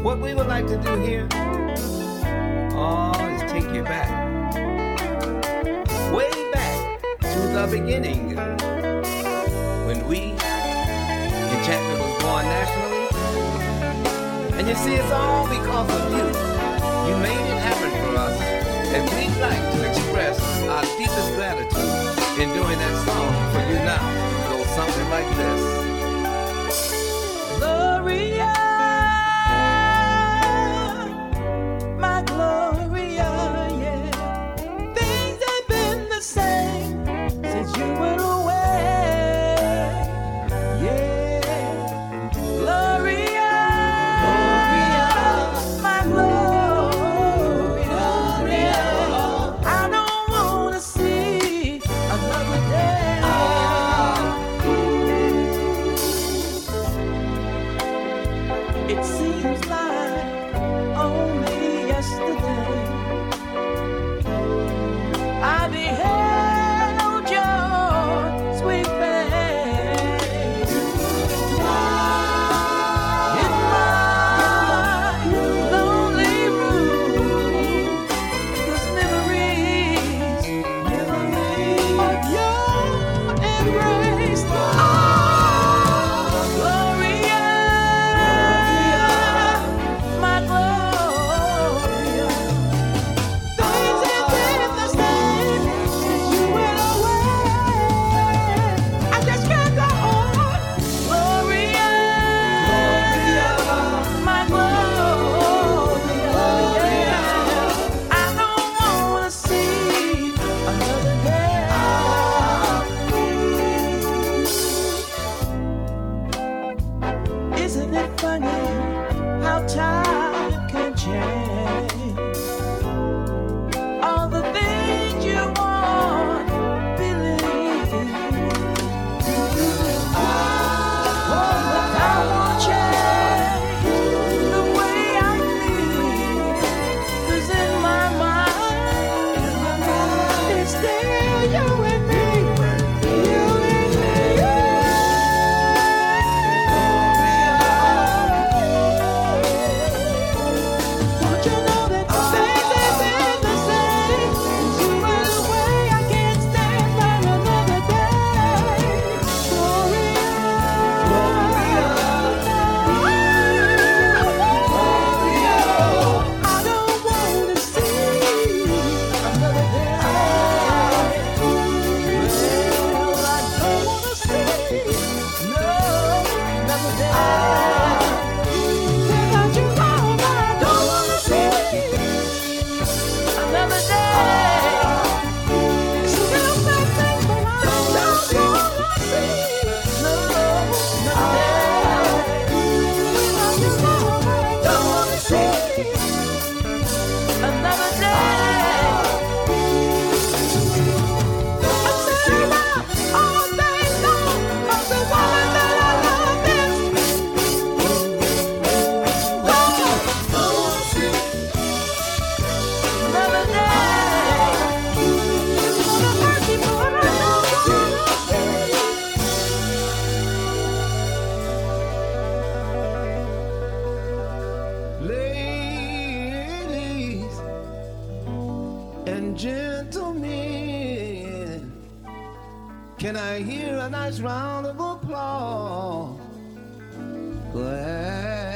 What we would like to do here, is take you back, way back to the beginning, when we, Enchantment was born nationally. And you see, it's all because of you. You made it happen for us, and we'd like to express our deepest gratitude in doing that song for you now. It goes something like this. Gloria, my Gloria, yeah. Things ain't been the same since you went away. Yeah, Gloria, my Gloria, I don't wanna see another day. It seems like only yesterday I beheld your sweet face in my lonely room. 'Cause memories of your embrace. Gloria, my Gloria. Things ain't been the same since you went away. I just can't go on. Gloria, my Gloria. I don't wanna see another day. Isn't it funny how time can change? All the things you want, believe. Oh, but I won't change the way I feel. 'Cause in my mind, it's still you and me. You and me. Don't you know that things ain't been the same since you went away? I can't stand for another day. Gloria, I don't wanna see another day. Well, I don't wanna see another day. Without you, mama, I don't wanna see another day. It's a real bad thing, but I don't wanna see another day. Without you, mama, I don't wanna see another day. I'm saying about all day long of the woman that I love is. Another day. It's gonna hurt me, but I don't wanna see. Ladies and gentlemen, can I hear a nice round of applause? Glad